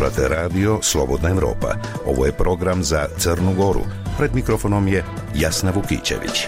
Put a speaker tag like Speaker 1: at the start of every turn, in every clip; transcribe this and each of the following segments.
Speaker 1: Slušate radio Slobodna Evropa. Ovo je program za Crnu Goru. Pred mikrofonom je Jasna Vukićević.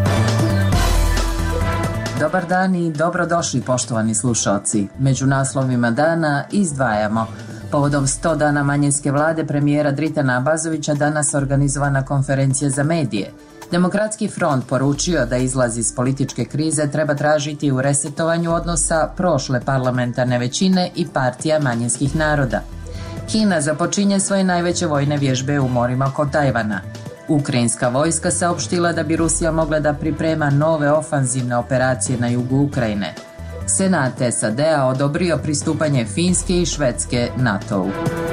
Speaker 2: Dobar dan i dobrodošli poštovani slušalci. Među naslovima dana izdvajamo: povodom 100 dana manjinske vlade premijera Dritana Abazovića danas organizovana konferencija za medije. Demokratski front poručio da izlaz iz političke krize treba tražiti u resetovanju odnosa prošle parlamentarne većine i partija manjinskih naroda. Kina započinje svoje najveće vojne vježbe u morima oko Tajvana. Ukrajinska vojska saopštila da bi Rusija mogla da priprema nove ofanzivne operacije na jugu Ukrajine. Senat SAD-a odobrio pristupanje Finske i Švedske NATO-u.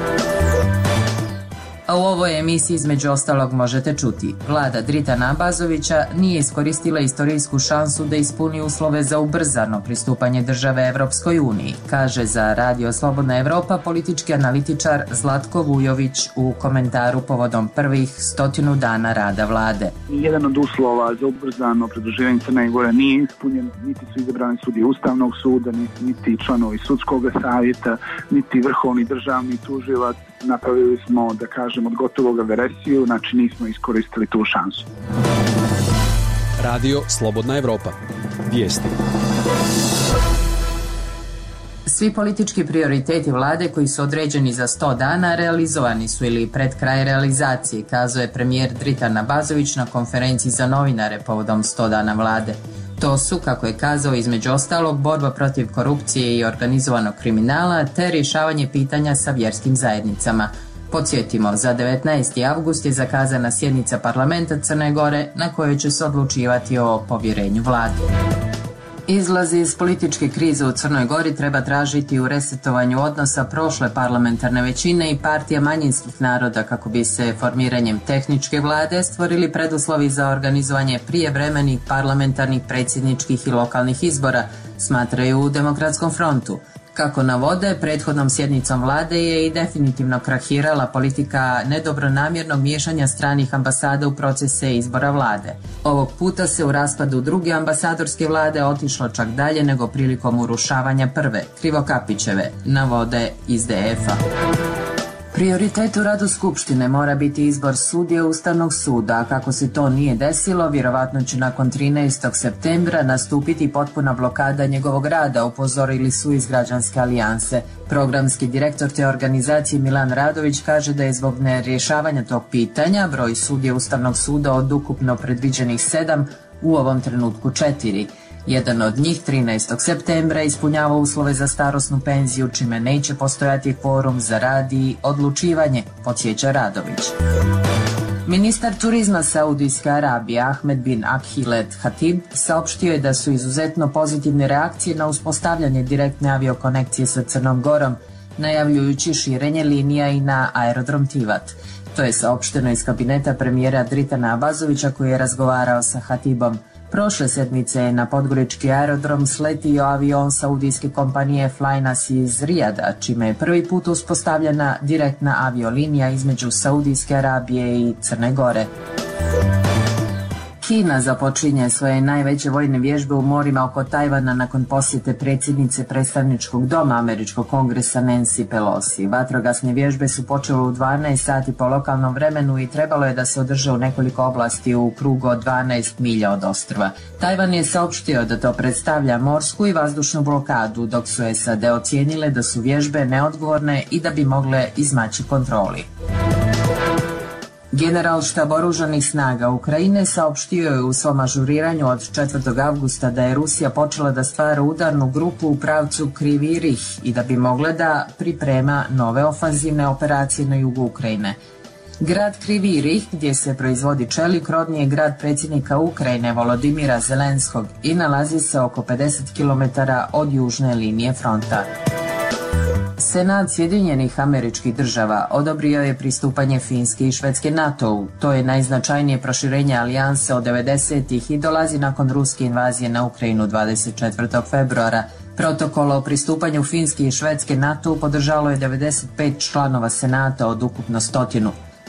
Speaker 2: A u ovoj emisiji između ostalog možete čuti: vlada Dritana Abazovića nije iskoristila istorijsku šansu da ispuni uslove za ubrzano pristupanje države Evropskoj uniji, kaže za Radio Slobodna Evropa politički analitičar Zlatko Vujović u komentaru povodom prvih 100 dana rada vlade.
Speaker 3: Jedan od uslova za ubrzano pridruživanje Crne Gore nije ispunjen, niti su izabrani sudije Ustavnog suda, niti članovi Sudskog savjeta, niti vrhovni državni tužilac. Napravili smo, da kažem, od gotovog veresiju, znači nismo iskoristili tu šansu.
Speaker 4: Radio Slobodna Evropa. Vijesti.
Speaker 2: Svi politički prioriteti vlade koji su određeni za 100 dana realizovani su ili pred kraj realizacije, kazuje premijer Dritan Abazović na konferenciji za novinare povodom 100 dana vlade. To su, kako je kazao, između ostalog, borba protiv korupcije i organizovanog kriminala te rješavanje pitanja sa vjerskim zajednicama. Podsjetimo, za 19. avgust je zakazana sjednica parlamenta Crne Gore na kojoj će se odlučivati o povjerenju vladi. Izlaz iz političke krize u Crnoj Gori treba tražiti u resetovanju odnosa prošle parlamentarne većine i partija manjinskih naroda kako bi se formiranjem tehničke vlade stvorili preduslovi za organizovanje prijevremenih parlamentarnih, predsjedničkih i lokalnih izbora, smatraju u Demokratskom frontu. Kako navode, prethodnom sjednicom vlade je i definitivno krahirala politika nedobronamjernog miješanja stranih ambasada u procese izbora vlade. Ovog puta se u raspadu druge ambasadorske vlade otišlo čak dalje nego prilikom urušavanja prve, Krivokapićeve, navode iz DF-a. Prioritet u radu Skupštine mora biti izbor sudije Ustavnog suda, a kako se to nije desilo, vjerovatno će nakon 13. septembra nastupiti potpuna blokada njegovog rada, upozorili su iz Građanske alijanse. Programski direktor te organizacije Milan Radović kaže da je zbog nerješavanja tog pitanja broj sudija Ustavnog suda od ukupno predviđenih 7 u ovom trenutku 4. Jedan od njih 13. septembra ispunjava uslove za starosnu penziju, čime neće postojati kvorum za rad i odlučivanje, podsjeća Radović. Ministar turizma Saudijske Arabije Ahmed bin Akhilet Hatib saopštio je da su izuzetno pozitivne reakcije na uspostavljanje direktne aviokonekcije sa Crnom Gorom, najavljujući širenje linija i na aerodrom Tivat. To je saopšteno iz kabineta premijera Dritana Abazovića koji je razgovarao sa Hatibom. Prošle sedmice je na podgorički aerodrom sletio avion saudijske kompanije Flynas iz Rijada, čime je prvi put uspostavljena direktna aviolinija između Saudijske Arabije i Crne Gore. Kina započinje svoje najveće vojne vježbe u morima oko Tajvana nakon posjete predsjednice predstavničkog doma Američkog kongresa Nancy Pelosi. Vatrogasne vježbe su počele u 12 sati po lokalnom vremenu i trebalo je da se održe u nekoliko oblasti u krugu od 12 milja od ostrva. Tajvan je saopštio da to predstavlja morsku i vazdušnu blokadu, dok su SAD ocijenile da su vježbe neodgovorne i da bi mogle izmaći kontroli. General štab oružanih snaga Ukrajine saopštio je u svom ažuriranju od 4. avgusta da je Rusija počela da stvara udarnu grupu u pravcu Krivi Rih i da bi mogla da priprema nove ofanzivne operacije na jugu Ukrajine. Grad Krivi Rih, gdje se proizvodi čelik, rodni je grad predsjednika Ukrajine Volodimira Zelenskog i nalazi se oko 50 km od južne linije fronta. Senat Sjedinjenih Američkih Država odobrio je pristupanje Finske i Švedske NATO-u. To je najznačajnije proširenje alijanse od 90-ih i dolazi nakon ruske invazije na Ukrajinu 24. februara. Protokol o pristupanju Finske i Švedske NATO-u podržalo je 95 članova Senata od ukupno 100.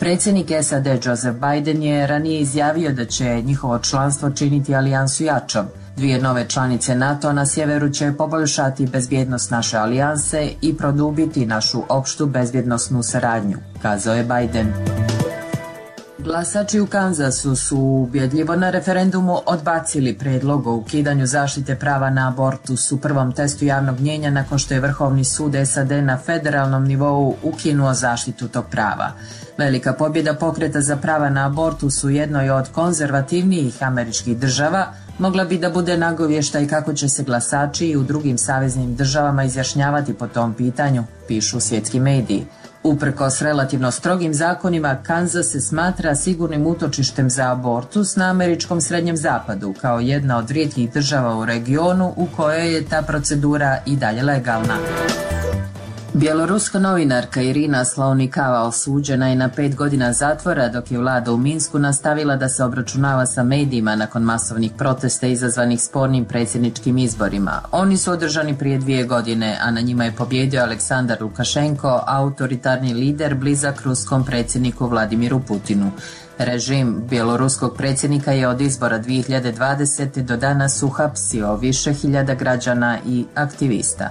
Speaker 2: Predsjednik SAD Joseph Biden je ranije izjavio da će njihovo članstvo činiti alijansu jačom. 2 nove članice NATO na sjeveru će poboljšati bezbjednost naše alijanse i produbiti našu opštu bezbjednosnu saradnju, kazao je Biden. Glasači u Kanzasu su ubjedljivo na referendumu odbacili predlog o ukidanju zaštite prava na abortus u prvom testu javnog mnijenja nakon što je Vrhovni sud SAD na federalnom nivou ukinuo zaštitu tog prava. Velika pobjeda pokreta za prava na abortus u jednoj od konzervativnijih američkih država mogla bi da bude nagovještaj kako će se glasači i u drugim saveznim državama izjašnjavati po tom pitanju, pišu svjetski mediji. Uprkos relativno strogim zakonima, Kanzas se smatra sigurnim utočištem za abortus na američkom srednjem zapadu, kao jedna od rijetkih država u regionu u kojoj je ta procedura i dalje legalna. Bjeloruska novinarka Irina Slaunikava osuđena je na 5 godina zatvora dok je vlada u Minsku nastavila da se obračunava sa medijima nakon masovnih protesta izazvanih spornim predsjedničkim izborima. Oni su održani prije 2 godine, a na njima je pobjedio Aleksandar Lukašenko, autoritarni lider blizak ruskom predsjedniku Vladimiru Putinu. Režim bjeloruskog predsjednika je od izbora 2020. do danas uhapsio više hiljada građana i aktivista.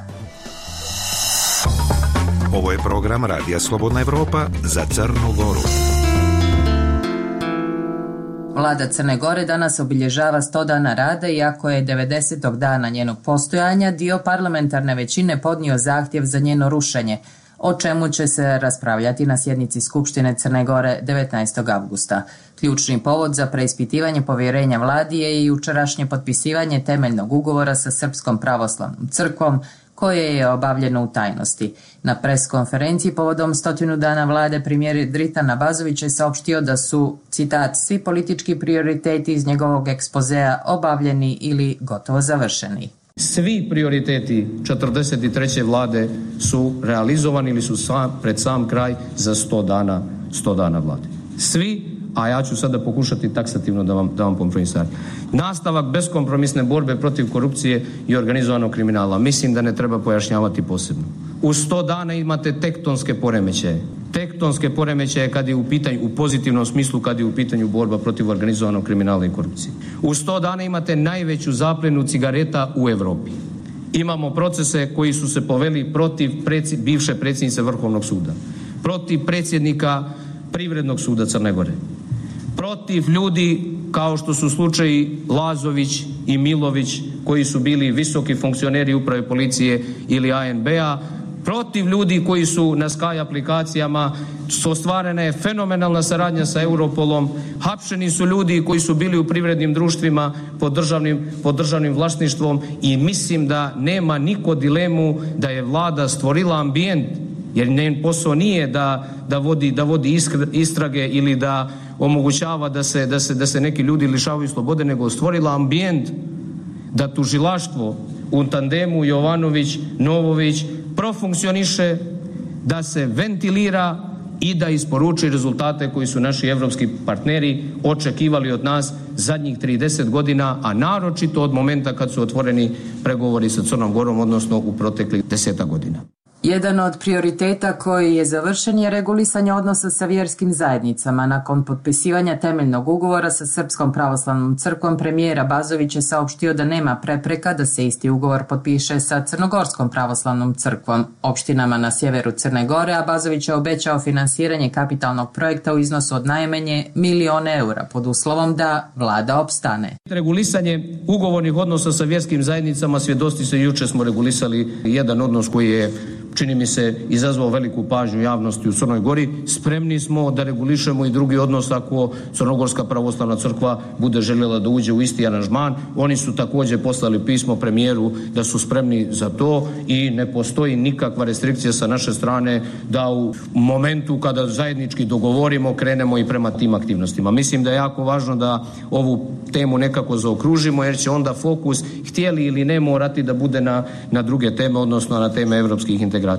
Speaker 1: Ovo je program Radija Slobodna Evropa za Crnu Goru.
Speaker 2: Vlada Crne Gore danas obilježava 100 dana rada, iako je 90. dana njenog postojanja dio parlamentarne većine podnio zahtjev za njeno rušenje, o čemu će se raspravljati na sjednici Skupštine Crne Gore 19. avgusta. Ključni povod za preispitivanje povjerenja vladi je i jučerašnje potpisivanje temeljnog ugovora sa Srpskom pravoslavnom crkvom, koje je obavljeno u tajnosti. Na pres konferenciji povodom 100 dana vlade premijer Dritan Abazović je saopštio da su, citat, svi politički prioriteti iz njegovog ekspozea obavljeni ili gotovo završeni.
Speaker 5: Svi prioriteti 43. vlade su realizovani ili su pred sam kraj za 100 dana vlade. Svi, a ja ću sada pokušati taksativno da vam pobrojim stvari. Nastavak beskompromisne borbe protiv korupcije i organizovanog kriminala. Mislim da ne treba pojašnjavati posebno. U 100 dana imate tektonske poremećaje. Tektonske poremećaje kad je u pitanju, u pozitivnom smislu, kad je u pitanju borba protiv organizovanog kriminala i korupcije. U 100 dana imate najveću zaplenu cigareta u Europi. Imamo procese koji su se poveli protiv bivše predsjednice Vrhovnog suda, protiv predsjednika Privrednog suda Crne Gore, protiv ljudi kao što su slučaji Lazović i Milović, koji su bili visoki funkcioneri uprave policije ili ANB-a, protiv ljudi koji su na Sky aplikacijama, ostvarena je fenomenalna saradnja sa Europolom, hapšeni su ljudi koji su bili u privrednim društvima pod državnim vlasništvom i mislim da nema niko dilemu da je vlada stvorila ambijent, jer njen posao nije da vodi istrage ili da omogućava da se neki ljudi lišavaju slobode, nego stvorila ambijent da tužilaštvo u tandemu Jovanović-Novović profunkcioniše, da se ventilira i da isporuči rezultate koji su naši evropski partneri očekivali od nas zadnjih 30 godina, a naročito od momenta kad su otvoreni pregovori sa Crnom Gorom, odnosno u proteklih 10 godina.
Speaker 2: Jedan od prioriteta koji je završen je regulisanje odnosa sa vjerskim zajednicama. Nakon potpisivanja temeljnog ugovora sa Srpskom pravoslavnom crkvom, premijer Abazović je saopštio da nema prepreka da se isti ugovor potpiše sa Crnogorskom pravoslavnom crkvom. Opštinama na sjeveru Crne Gore Abazović je obećao finansiranje kapitalnog projekta u iznosu od najmanje €1.000.000 pod uslovom da vlada opstane.
Speaker 5: Regulisanje ugovornih odnosa sa vjerskim zajednicama, svjedoci se, jučer smo regulisali jedan odnos koji je, čini mi se, izazvao veliku pažnju javnosti u Crnoj Gori. Spremni smo da regulišemo i drugi odnos ako Crnogorska pravoslavna crkva bude željela da uđe u isti aranžman. Oni su također poslali pismo premijeru da su spremni za to i ne postoji nikakva restrikcija sa naše strane da u momentu kada zajednički dogovorimo krenemo i prema tim aktivnostima. Mislim da je jako važno da ovu temu nekako zaokružimo, jer će onda fokus, htjeli ili ne, morati da bude na druge teme, odnosno na teme evropskih integracija.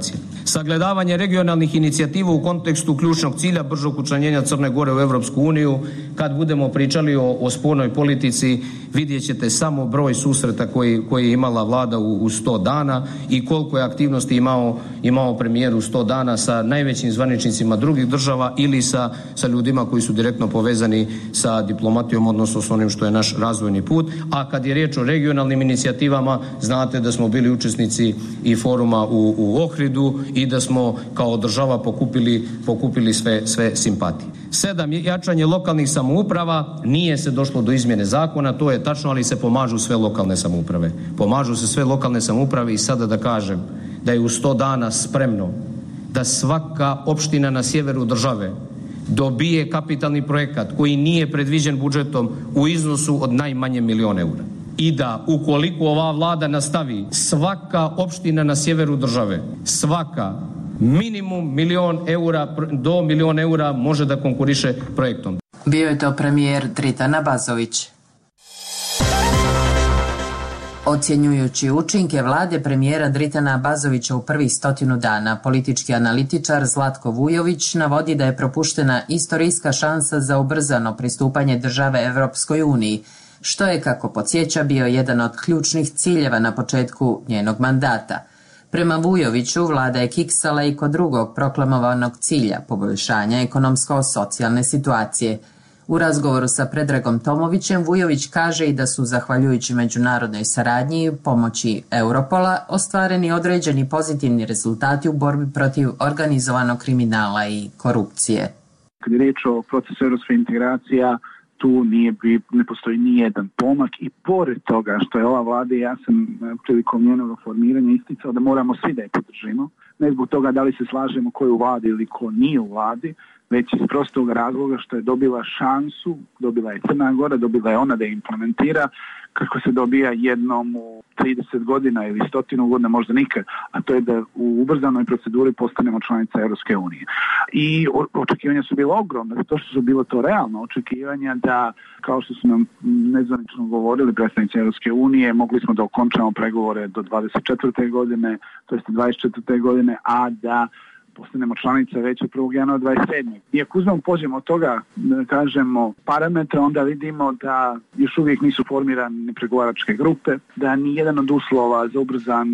Speaker 5: Sagledavanje regionalnih inicijativa u kontekstu ključnog cilja bržog učlanjenja Crne Gore u Europsku uniju. Kad budemo pričali o spornoj politici, vidjet ćete samo broj susreta koji je imala vlada u 100 dana i koliko je aktivnosti imao premijer u 100 dana sa najvećim zvaničnicima drugih država ili sa ljudima koji su direktno povezani sa diplomatijom, odnosno s onim što je naš razvojni put. A kad je riječ o regionalnim inicijativama, znate da smo bili učesnici i foruma u Ohridu i da smo kao država pokupili sve simpatije. 7. Jačanje lokalnih samouprava. Nije se došlo do izmjene zakona, to je tačno, ali se pomažu sve lokalne samouprave. Pomažu se sve lokalne samouprave i sada da kažem da je u 100 dana spremno da svaka opština na sjeveru države dobije kapitalni projekat koji nije predviđen budžetom u iznosu od najmanje 1 milion eura. I da ukoliko ova vlada nastavi, svaka opština na sjeveru države, svaka minimum 1 milion eura do 1 milion eura može da konkuriše projektom.
Speaker 2: Bio je to premijer Dritan Abazović. Ocjenjujući učinke vlade premijera Dritana Abazovića u prvih 100 dana, politički analitičar Zlatko Vujović navodi da je propuštena istorijska šansa za ubrzano pristupanje države Europskoj uniji, što je, kako podsjeća, bio jedan od ključnih ciljeva na početku njenog mandata. Prema Vujoviću, vlada je kiksala i kod drugog proklamovanog cilja, poboljšanja ekonomsko-socijalne situacije. U razgovoru sa Predragom Tomovićem Vujović kaže i da su, zahvaljujući međunarodnoj saradnji i pomoći Europola, ostvareni određeni pozitivni rezultati u borbi protiv organizovanog kriminala i korupcije.
Speaker 3: Kad je riječ o procesu europske integracija, tu ne postoji ni jedan pomak i pored toga što je ova vlada, ja sam prilikom njenog formiranja isticao da moramo svi da je podržimo, ne zbog toga da li se slažemo ko je u vladi ili ko nije u vladi, već iz prostog razloga što je dobila šansu, dobila je Crna Gora, dobila je ona da je implementira, kako se dobija jednom u 30 godina ili 100 godina, možda nikad, a to je da u ubrzanoj proceduri postanemo članica Europske unije. I očekivanja su bila ogromna, zato što su bilo to realno očekivanja da, kao što su nam nezvanično govorili predstavnici Europske unije, mogli smo da okončamo pregovore do 24. godine, to jest 24. godine, a da postanemo članica već od 1. januara 27. I ako uzmemo pođemo od toga, da kažemo, parametra, onda vidimo da još uvijek nisu formirane pregovaračke grupe, da ni jedan od uslova za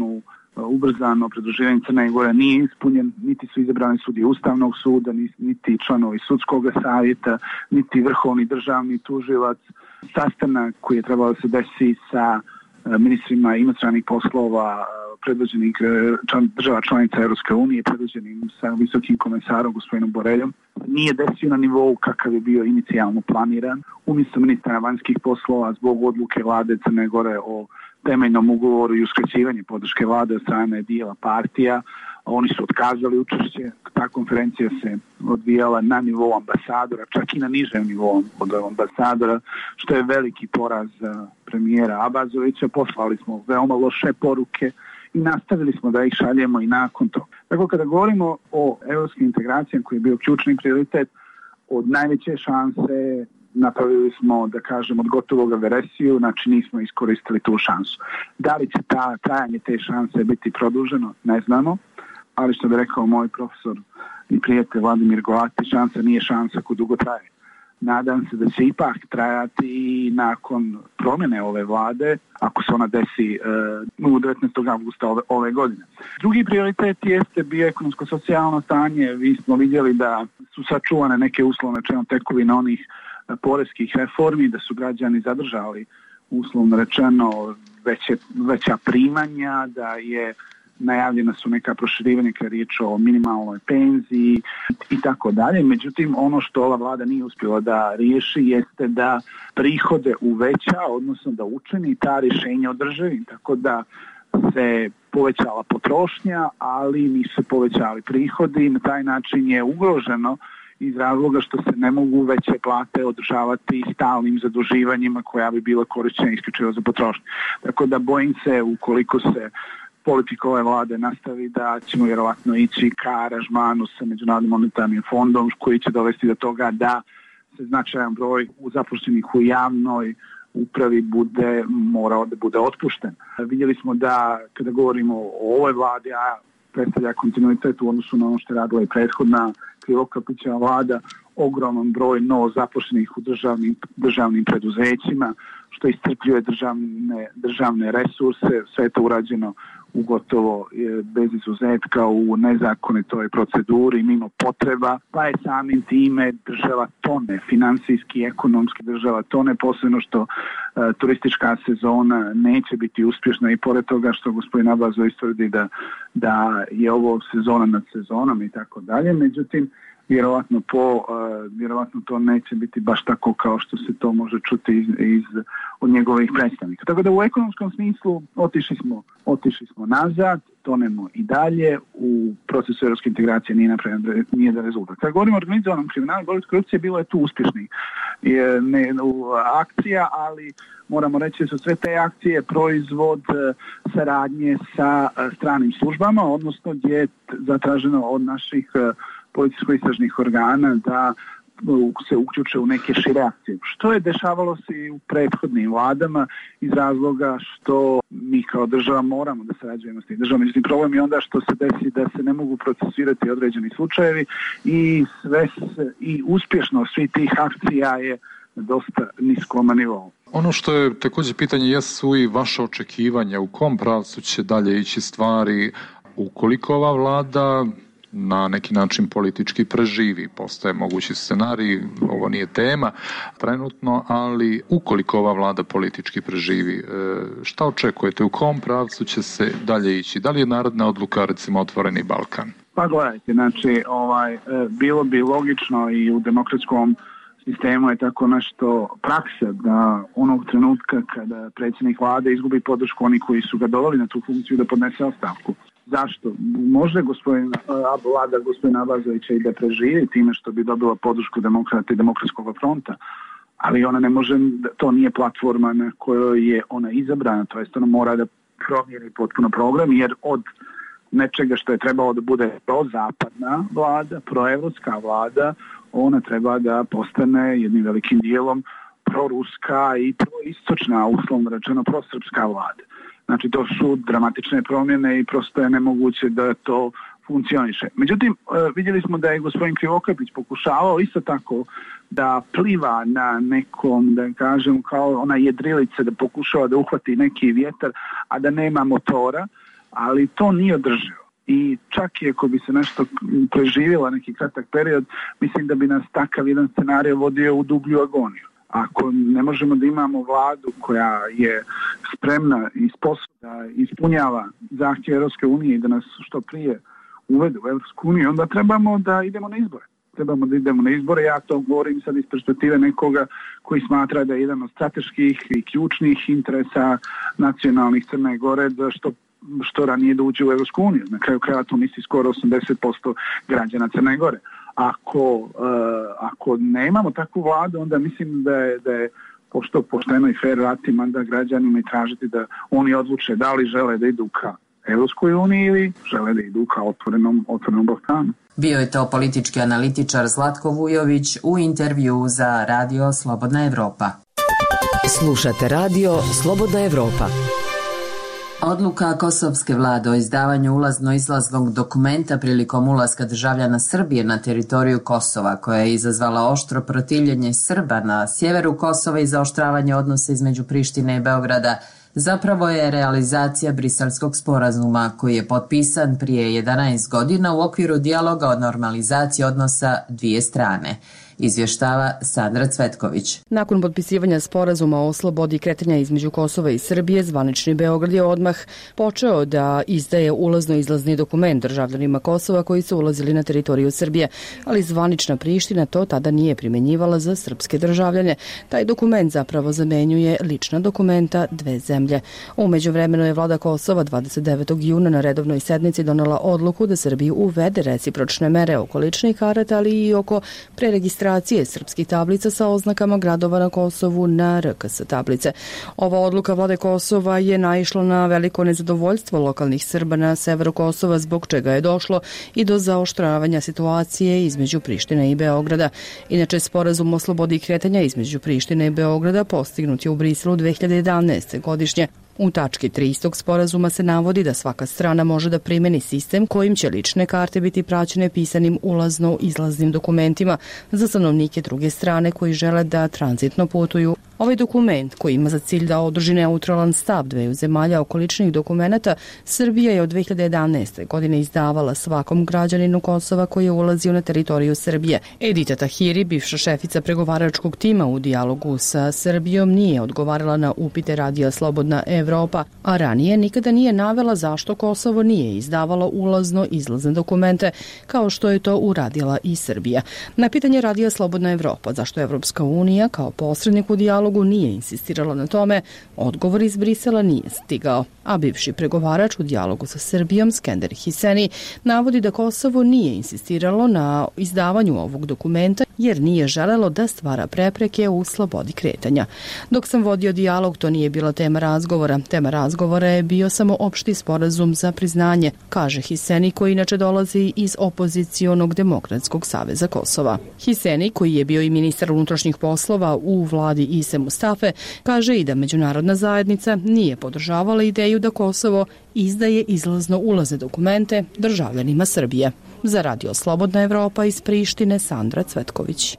Speaker 3: ubrzano pridruživanje Crne Gore nije ispunjen, niti su izabrani sudije Ustavnog suda, niti članovi sudskog savjeta, niti vrhovni državni tužilac. Sastanak koji je trebalo da se desi sa ministrima inostranih poslova predvođenih država članica Europske unije, predvođenim sa visokim komesarom gospodinom Boreljom, nije desio na nivou kakav je bio inicijalno planiran. Umjesto ministra vanjskih poslova, zbog odluke vlade Crne Gore o temeljnom ugovoru i uskraćivanje podrške vlade od strane dijela partija, oni su otkazali učešće. Ta konferencija se odvijala na nivou ambasadora, čak i na nižem nivou od ambasadora, što je veliki poraz premijera Abazovića. Poslali smo veoma loše poruke i nastavili smo da ih šaljemo i nakon toga. Dakle, kada govorimo o europskim integracijama koji je bio ključni prioritet, od najveće šanse napravili smo, da kažem, od gotovog veresiju, znači nismo iskoristili tu šansu. Da li će trajanje te šanse biti produženo, ne znamo, ali što bi rekao moj profesor i prijatelj Vladimir Golati, šansa nije šansa ko dugo traje. Nadam se da će ipak trajati i nakon promjene ove vlade, ako se ona desi u 19. avgusta ove godine. Drugi prioritet jeste bio ekonomsko-socijalno stanje. Vi smo vidjeli da su sačuvane neke uslovne tekovine onih poreskih reformi, da su građani zadržali, uslovno rečeno, veća primanja, da je najavljena su neka proširivanja kada je riječ o minimalnoj penziji i tako dalje. Međutim, ono što ova vlada nije uspjela da riješi jeste da prihode uveća, odnosno da učini ta rješenja održivim, tako da se povećala potrošnja, ali nisu se povećali prihodi i na taj način je ugroženo iz razloga što se ne mogu veće plate održavati stalnim zaduživanjima koja bi bila korišćena isključivo za potrošnju. Tako da bojim se, ukoliko se politika ove vlade nastavi, da ćemo vjerovatno ići ka aranžmanu sa Međunarodnim monetarnim fondom koji će dovesti do toga da se značajan broj zaposlenih u javnoj upravi morao da bude otpušten. Vidjeli smo da kada govorimo o ovoj vladi, a predstavlja kontinuitet u odnosu na ono što je radila i prethodna Krivokapićeva vlada, ogroman broj novozaposlenih u državnim preduzećima, što iscrpljuje državne resurse, sve je to urađeno u gotovo bez izuzetka u nezakonitoj proceduri, mimo potreba, pa je samim time država tone, finansijski, ekonomski država tone, posebno što turistička sezona neće biti uspješna i pored toga što gospodin Abazović tvrdi da je ovo sezona nad sezonom i tako dalje, međutim vjerovatno to neće biti baš tako kao što se to može čuti od njegovih predstavnika. Tako da u ekonomskom smislu otišli smo nazad, tonemo i dalje, u procesu europske integracije nije napravljen nijedan rezultat. Kad govorimo o organizovanom kriminalu, korupcije, bilo je tu uspješnih akcija, ali moramo reći da su sve te akcije proizvod saradnje sa stranim službama, odnosno gdje je zatraženo od naših policijsko-istražnih organa da se uključe u neke šire akcije. Što je dešavalo se i u prethodnim vladama iz razloga što mi kao država moramo da sarađujemo s tim državom. Međutim, problem je onda što se desi da se ne mogu procesirati određeni slučajevi i uspješnost svih tih akcija je dosta niskom nivou.
Speaker 6: Ono što je također pitanje jesu i vaše očekivanja u kom pravcu će dalje ići stvari ukoliko ova vlada na neki način politički preživi. Postoje mogući scenarij, ovo nije tema trenutno, ali ukoliko ova vlada politički preživi, šta očekujete, u kom pravcu će se dalje ići? Da li je narodna odluka, recimo, Otvoreni Balkan?
Speaker 3: Pa gledajte, znači, bilo bi logično i u demokratskom sistemu je tako nešto praksa da onog trenutka kada predsjednik vlade izgubi podršku oni koji su ga doveli na tu funkciju da podnese ostavku. Zašto? Može vlada gospodina Abazovića i da preživi time što bi dobila podršku demokrata i demokratskog fronta, ali ona ne može, to nije platforma na kojoj je ona izabrana, to jest ona mora da promijeni potpuno program, jer od nečega što je trebalo da bude prozapadna vlada, proevropska vlada, ona treba da postane jednim velikim dijelom proruska i proistočna, uslovno rečeno prosrpska vlada. Znači, to su dramatične promjene i prosto je nemoguće da to funkcioniše. Međutim, vidjeli smo da je gospodin Krivokapić pokušavao isto tako da pliva na nekom, da kažem, kao ona jedrilica, da pokušava da uhvati neki vjetar, a da nema motora, ali to nije održivo. I čak i ako bi se nešto preživjela neki kratak period, mislim da bi nas takav jedan scenarij vodio u dublju agoniju. Ako ne možemo da imamo vladu koja je spremna i sposobna da ispunjava zahtjeve Europske unije i da nas što prije uvede u Europsku uniju, onda trebamo da idemo na izbore. Ja to govorim sad iz perspektive nekoga koji smatra da je jedan od strateških i ključnih interesa nacionalnih Crne Gore da što ranije da uđe u Europsku uniju. Na kraju krajeva to misli skoro 80% građana Crne Gore. Ako nemamo takvu vladu, onda mislim da je pošteno i fair vratiti mandat građanima i tražiti da oni odluče da li žele da idu ka Europskoj uniji ili žele da idu ka otvorenom Balkanu.
Speaker 2: Bio je to politički analitičar Zlatko Vujović u intervju za Radio Slobodna Evropa.
Speaker 7: Slušate Radio Slobodna Evropa.
Speaker 2: Odluka kosovske vlade o izdavanju ulazno-izlaznog dokumenta prilikom ulaska državljana Srbije na teritoriju Kosova, koja je izazvala oštro protivljenje Srba na sjeveru Kosova i zaoštravanje odnosa između Prištine i Beograda, zapravo je realizacija Briselskog sporazuma koji je potpisan prije 11 godina u okviru dijaloga o normalizaciji odnosa dvije strane. Izvještava Sandra Cvetković.
Speaker 8: Nakon potpisivanja sporazuma o slobodi kretanja između Kosova i Srbije, zvanični Beograd je odmah počeo da izdaje ulazno-izlazni dokument državljanima Kosova koji su ulazili na teritoriju Srbije, ali zvanična Priština to tada nije primjenjivala za srpske državljane. Taj dokument zapravo zamenjuje lična dokumenta dve zemlje. U međuvremenu je vlada Kosova 29. juna na redovnoj sednici donela odluku da Srbiji uvede recipročne mere oko ličnih karata, ali i oko preregistracije srpskih tablica sa oznakama gradova na Kosovu na RKS tablice. Ova odluka vlade Kosova je naišla na veliko nezadovoljstvo lokalnih Srba na severu Kosova, zbog čega je došlo i do zaoštravanja situacije između Prištine i Beograda. Inače, sporazum o slobodi kretanja između Prištine i Beograda postignut je u Briselu 2011. godišnje. U tački 3 istog sporazuma se navodi da svaka strana može da primeni sistem kojim će lične karte biti praćene pisanim ulazno-izlaznim dokumentima za stanovnike druge strane koji žele da tranzitno putuju. Ovaj dokument, koji ima za cilj da održi neutralan stav dveju zemalja oko ličnih dokumenata, Srbija je od 2011. godine izdavala svakom građaninu Kosova koji je ulazio na teritoriju Srbije. Edita Tahiri, bivša šefica pregovaračkog tima u dijalogu sa Srbijom, nije odgovarala na upite Radija Slobodna Evropa, a ranije nikada nije navela zašto Kosovo nije izdavalo ulazno-izlazne dokumente, kao što je to uradila i Srbija. Na pitanje Radija Slobodna Evropa zašto Evropska unija kao posrednik u dijalogu nije insistirala na tome, odgovor iz Brisela nije stigao, a bivši pregovarač u dijalogu sa Srbijom, Skender Hiseni, navodi da Kosovo nije insistiralo na izdavanju ovog dokumenta jer nije želelo da stvara prepreke u slobodi kretanja. Dok sam vodio dijalog, to nije bila tema razgovora. Tema razgovora je bio samo opšti sporazum za priznanje, kaže Hiseni, koji inače dolazi iz opozicionog Demokratskog saveza Kosova. Hiseni, koji je bio i ministar unutrašnjih poslova u vladi Ise Mustafe, kaže i da međunarodna zajednica nije podržavala ideju da Kosovo izdaje izlazno-ulazne dokumente državljanima Srbije. Za Radio Slobodna Evropa iz Prištine, Sandra Cvetković.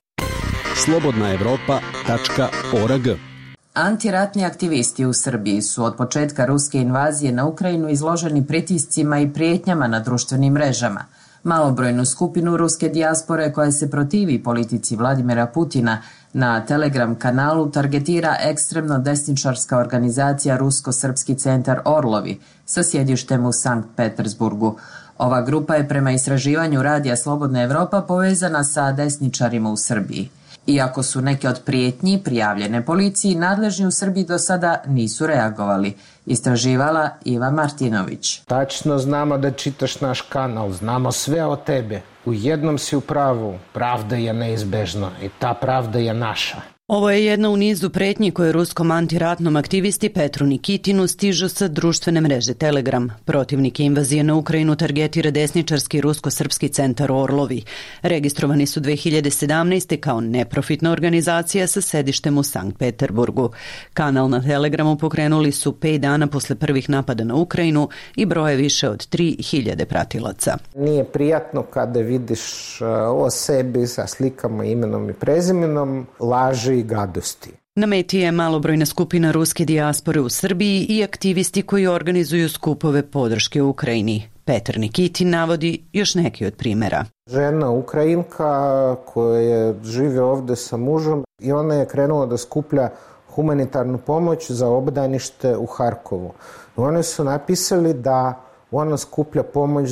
Speaker 4: slobodnaevropa.org.
Speaker 2: Antiratni aktivisti u Srbiji su od početka ruske invazije na Ukrajinu izloženi pritiscima i prijetnjama na društvenim mrežama. Malobrojnu skupinu ruske dijaspore koja se protivi politici Vladimira Putina na Telegram kanalu targetira ekstremno desničarska organizacija Rusko-srpski centar Orlovi sa sjedištem u Sankt Petersburgu. Ova grupa je prema istraživanju Radija Slobodna Evropa povezana sa desničarima u Srbiji. Iako su neke od prijetnji prijavljene policiji, nadležni u Srbiji do sada nisu reagovali. Istraživala Iva Martinović.
Speaker 9: Tačno znamo da čitaš naš kanal, znamo sve o tebe. U jednom si u pravu, pravda je neizbežna i ta pravda je naša.
Speaker 10: Ovo je jedna u nizu pretnji koje ruskom antiratnom aktivisti Petru Nikitinu stižu sa društvene mreže Telegram. Protivnike invazije na Ukrajinu targetira desničarski rusko-srpski centar Orlovi. Registrovani su 2017. kao neprofitna organizacija sa sedištem u Sankt Peterburgu. Kanal na Telegramu pokrenuli su 5 dana posle prvih napada na Ukrajinu i broje više od 3000 pratilaca.
Speaker 9: Nije prijatno kada vidiš o sebi sa slikama, imenom i prezimenom, laži i gadosti.
Speaker 10: Na meti je malobrojna skupina ruske dijaspore u Srbiji i aktivisti koji organizuju skupove podrške Ukrajini. Petar Nikitin navodi još neki od primjera.
Speaker 9: Žena Ukrajinka koja žive ovde sa mužom i ona je krenula da skuplja humanitarnu pomoć za obdanište u Harkovu. Oni su napisali da ona skuplja pomoć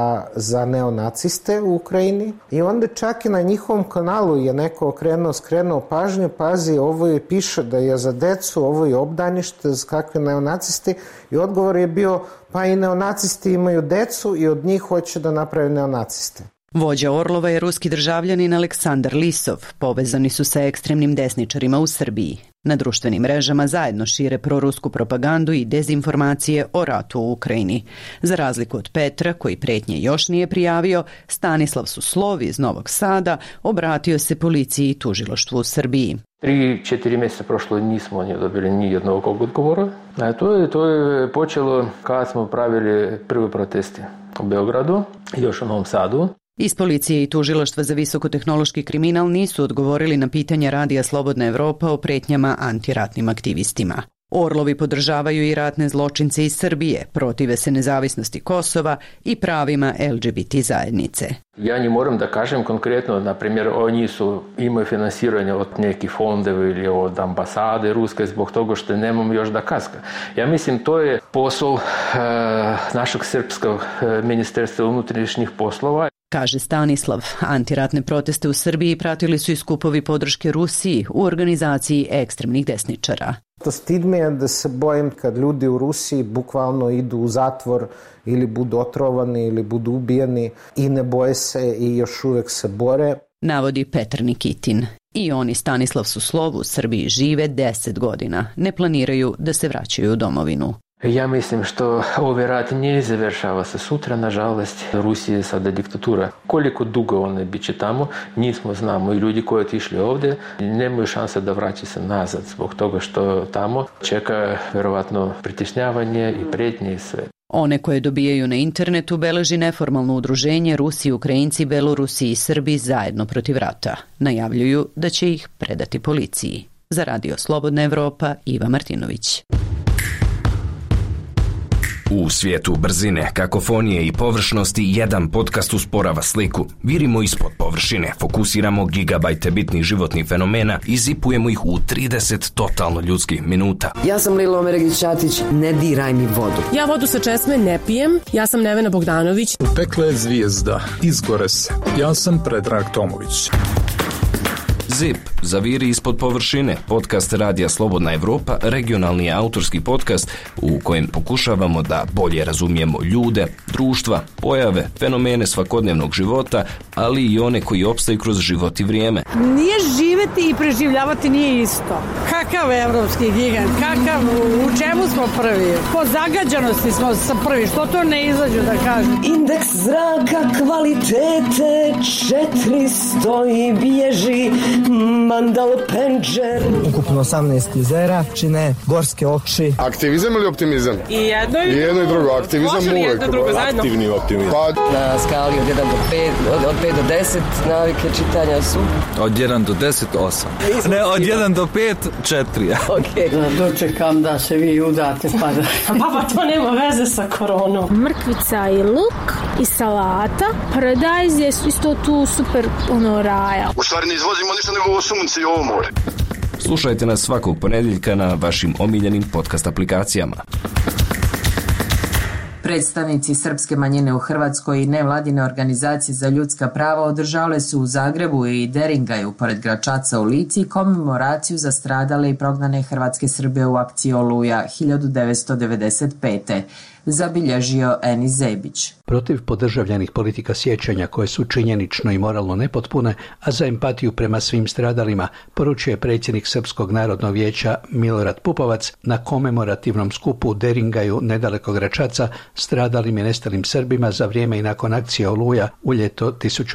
Speaker 9: za neonaciste u Ukrajini i onda čak i na njihovom kanalu je neko skrenuo pažnju, pazi, ovo je piše da je za decu, ovo je obdanište, za kakve neonacisti, i odgovor je bio pa i neonacisti imaju decu i od njih hoće da naprave neonaciste.
Speaker 10: Vođa Orlova je ruski državljanin Aleksandar Lisov. Povezani su sa ekstremnim desničarima u Srbiji. Na društvenim mrežama zajedno šire prorusku propagandu i dezinformacije o ratu u Ukrajini. Za razliku od Petra, koji pretnje još nije prijavio, Stanislav Suslov iz Novog Sada obratio se policiji i tužilaštvu u Srbiji.
Speaker 5: 3-4 mjeseca prošlo nismo dobili ni jednog odgovora. To je počelo kada smo pravili prve proteste u Beogradu i još u Novom Sadu.
Speaker 10: Iz policije i tužilaštva za visokotehnološki kriminal nisu odgovorili na pitanja Radija Slobodna Evropa o pretnjama antiratnim aktivistima. Orlovi podržavaju i ratne zločince iz Srbije, protive se nezavisnosti Kosova i pravima LGBT zajednice.
Speaker 5: Ja ne moram da kažem konkretno, na primjer, oni imaju finansiranje od nekih fondova ili od ambasade ruske zbog toga što nemamo još dokaza. Ja mislim to je posao našeg srpskog ministarstva unutrašnjih poslova.
Speaker 10: Kaže Stanislav, antiratne proteste u Srbiji pratili su i skupovi podrške Rusiji u organizaciji ekstremnih desničara.
Speaker 9: Stid me je da se bojim kad ljudi u Rusiji bukvalno idu u zatvor ili budu otrovani ili budu ubijeni i ne boje se i još uvek se bore.
Speaker 10: Navodi Petar Nikitin. I oni Stanislav Suslov u Srbiji žive 10 godina. Ne planiraju da se vraćaju u domovinu.
Speaker 11: Ja mislim što ovaj rat ne završava se sutra, nažalost. Rusija je sada diktatura. Koliko dugo ona bit će tamo, nismo znamo. I ljudi koji otišli ovdje nemaju šanse da vraćaju se nazad zbog toga što tamo čeka vjerovatno pritišnjavanje i prijetnje i sve.
Speaker 10: One koje dobijaju na internetu beleži neformalno udruženje Rusi, Ukrajinci, Belorusi i Srbi zajedno protiv rata. Najavljuju da će ih predati policiji. Za Radio Slobodna Evropa, Iva Martinović.
Speaker 12: U svijetu brzine, kakofonije i površnosti jedan podcast usporava sliku. Virimo ispod površine, fokusiramo gigabajte bitnih životnih fenomena i zipujemo ih u 30 totalno ljudskih minuta.
Speaker 7: Ja sam Lilo Omeregić-Ćatić, ne diraj mi vodu.
Speaker 13: Ja vodu sa česme ne pijem, ja sam Nevena Bogdanović.
Speaker 14: Pekla je zvijezda, izgore se. Ja sam Predrag Tomović.
Speaker 12: ZIP, zaviri ispod površine, podcast Radija Slobodna Evropa, regionalni autorski podcast u kojem pokušavamo da bolje razumijemo ljude, društva, pojave, fenomene svakodnevnog života, ali i one koji opstaju kroz život i vrijeme.
Speaker 15: Nije živeti i preživljavati nije isto. Kakav evropski gigant, u čemu smo prvi? Po zagađenosti smo prvi, što to ne izađu da kažu?
Speaker 16: Indeks zraka kvalitete 400 i bježi Mandal Penđer.
Speaker 17: Ukupno 18 jezera čine gorske oči.
Speaker 18: Aktivizam ili optimizam?
Speaker 15: I jedno
Speaker 18: i drugo. Aktivizam uvijek.
Speaker 14: Aktivni optimizam.
Speaker 7: Na skali od 1 do 5, od 5 do 10 navike čitanja su?
Speaker 19: Od 1 do 10, 8. Ne, od 1 do 5, 4.
Speaker 15: Okay. Dočekam da se vi udate pa da... Pa to nema veze sa koronom.
Speaker 20: Mrkvica i luk i salata. Paradajz je isto tu super raja.
Speaker 18: U stvari ne izvozimo ništa nego ovo sunce i ovo more.
Speaker 12: Slušajte nas svakog ponedjeljka na vašim omiljenim podcast aplikacijama.
Speaker 2: Predstavnici srpske manjine u Hrvatskoj i nevladine organizacije za ljudska prava održale su u Zagrebu i Deringaju pored Gračaca u Lici komemoraciju za stradale i prognane hrvatske Srbe u akciji Oluja 1995. Zabilježio Eni Zebić.
Speaker 21: Protiv podržavljenih politika sjećanja koje su činjenično i moralno nepotpune, a za empatiju prema svim stradalima, poručuje predsjednik Srpskog narodnog vijeća Milorad Pupovac na komemorativnom skupu u Deringaju nedaleko Gračaca stradalim i nestalim Srbima za vrijeme i nakon akcije Oluja u ljeto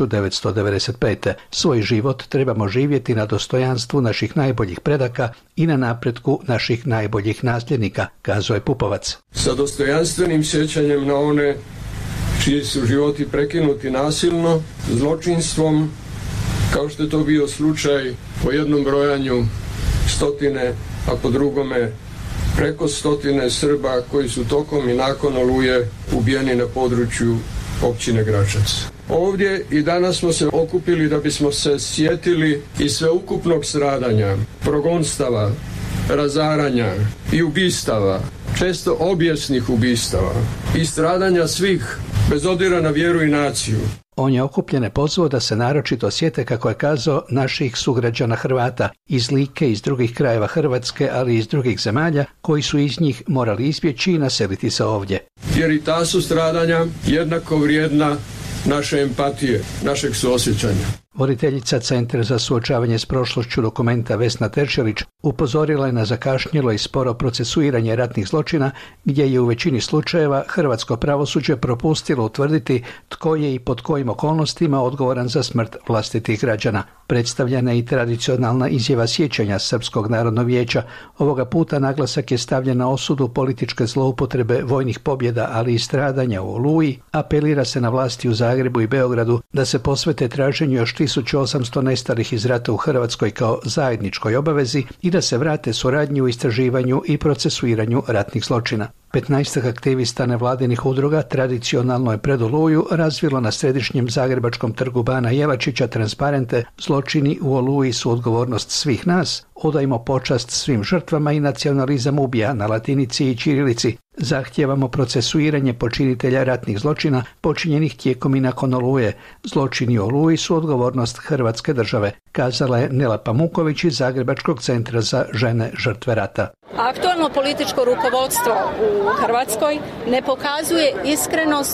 Speaker 21: 1995. Svoj život trebamo živjeti na dostojanstvu naših najboljih predaka i na napretku naših najboljih nasljednika, kazao je Pupovac.
Speaker 22: Sa dostojanstvenim sjećanjem na one čiji su životi prekinuti nasilno, zločinstvom, kao što je to bio slučaj po jednom brojanju stotine, a po drugome preko stotine Srba koji su tokom i nakon Oluje ubijeni na području općine Gračac. Ovdje i danas smo se okupili da bismo se sjetili i sveukupnog stradanja, progonstava, razaranja i ubistava, često obijesnih ubistava i stradanja svih, bez obzira na vjeru i naciju.
Speaker 21: On je okupljene pozvao da se naročito sjete, kako je kazao, naših sugrađana Hrvata iz Like, iz drugih krajeva Hrvatske, ali i iz drugih zemalja, koji su iz njih morali izbjeći i naseliti se ovdje.
Speaker 22: Jer i ta su stradanja jednako vrijedna naše empatije, našeg suosjećanja.
Speaker 21: Voditeljica Centra za suočavanje s prošlošću Dokumenta Vesna Teršelić upozorila je na zakašnjelo i sporo procesuiranje ratnih zločina, gdje je u većini slučajeva hrvatsko pravosuđe propustilo utvrditi tko je i pod kojim okolnostima odgovoran za smrt vlastitih građana. Predstavljena je i tradicionalna izjava sjećanja Srpskog narodnog vijeća. Ovoga puta naglasak je stavljen na osudu političke zloupotrebe vojnih pobjeda, ali i stradanja u Oluji. Apelira se na vlasti u Zagrebu i Beogradu da se posvete traženju još 1800 nestalih iz rata u Hrvatskoj kao zajedničkoj obavezi i da se vrate suradnji u istraživanju i procesuiranju ratnih zločina. 15 aktivista nevladinih udruga tradicionalno je pred Oluju razvilo na središnjem zagrebačkom trgu Bana Jelačića transparente "Zločini u Oluji su odgovornost svih nas", "Odajmo počast svim žrtvama" i "Nacionalizam ubija" na latinici i ćirilici. "Zahtijevamo procesuiranje počinitelja ratnih zločina počinjenih tijekom i nakon Oluje. Zločini u Oluji su odgovornost Hrvatske države", kazala je Nela Pamuković iz Zagrebačkog centra za žene žrtve rata.
Speaker 23: Aktualno političko rukovodstvo u Hrvatskoj ne pokazuje iskrenost,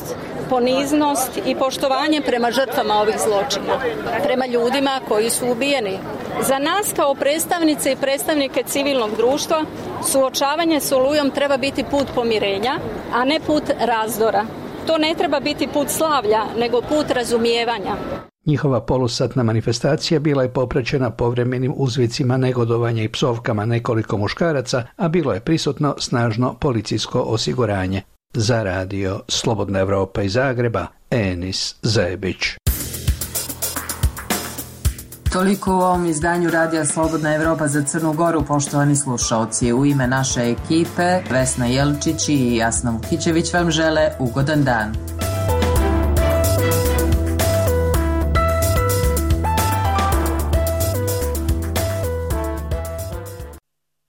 Speaker 23: poniznost i poštovanje prema žrtvama ovih zločina, prema ljudima koji su ubijeni Za nas kao predstavnice i predstavnike civilnog društva suočavanje s Olujom treba biti put pomirenja, a ne put razdora. To ne treba biti put slavlja, nego put razumijevanja.
Speaker 21: Njihova polusatna manifestacija bila je popraćena povremenim uzvicima negodovanja i psovkama nekoliko muškaraca, a bilo je prisutno snažno policijsko osiguranje. Za radio Slobodna Evropa iz Zagreba, Enis Zebić.
Speaker 2: Toliko u ovom izdanju Radija Slobodna Evropa za Crnu Goru, poštovani slušaoci. U ime naše ekipe, Vesna Jelčić i Jasna Vukićević vam žele ugodan dan.